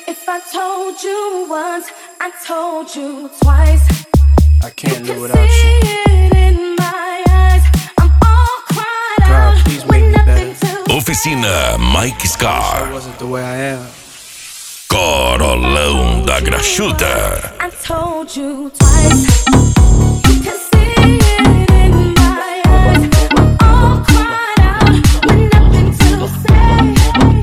If I told you once, I told you twice. I can't You live can without see you. it in my eyes. I'm all cried God, out please with make me nothing better. to Oficina Mike I Scar. wasn't the way I am. Corolão da Graxuda. I told you twice. You can see it in my eyes. I'm all cried out with nothing to say.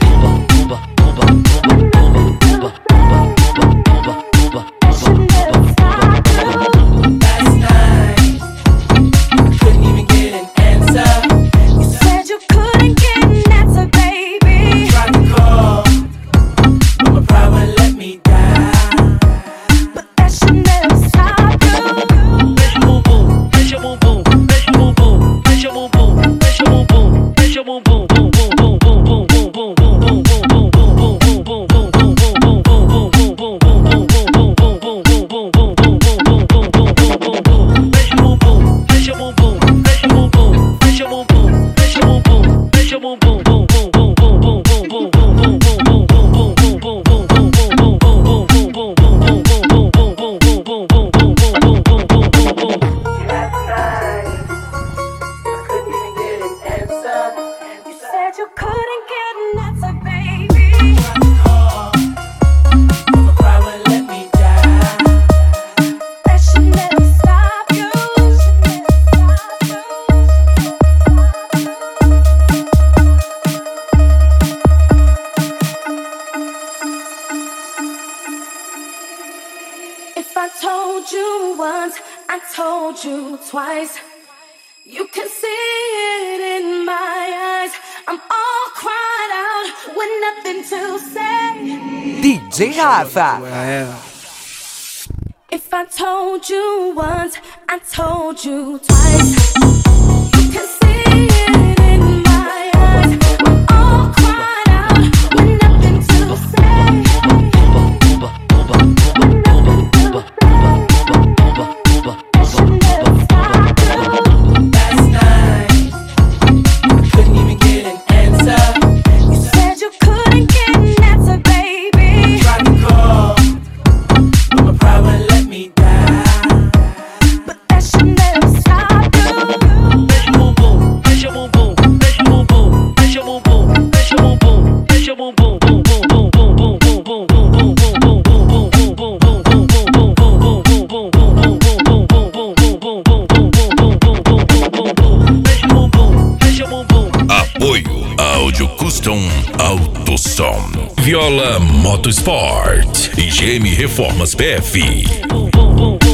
Should never stop you. Last night, couldn't even get an answer. You said you couldn't get an answer, baby. Tried to call, but my pride wouldn't let me down. But that should never stop you. Mexe o bumbum, mexe o bumbum, mexe o bumbum, mexe o bumbum, mexe o bumbum, mexe o bumbum, bum bum bum bum bum bum bum bum bum bum bum bum bum bum. Couldn't even get an answer. You said you couldn't get an answer, baby. Tried to call, but my pride wouldn't let me down. That should never stop you. If I told you once, I told you twice. You can see it in my eyes. I'm all cried out with nothing to say. DJ The Rafa. way I am. If I told you once, I told you twice. You can see it in my eyes. I'm all cried out with nothing to say. Should never stop you. Last night, couldn't even get an answer. You said you couldn't get an answer, baby. Tried to call, but my pride wouldn't let me down. But that should never stop you. Mexe o bumbum, mexe o bumbum, mexe o bumbum, mexe o bumbum, mexe o bumbum, mexe o bumbum, bum bum bum bum bum bum bum bum bum bum bum. Apoio Áudio Custom Auto Som. Viola Motorsport. IGM Reformas PF.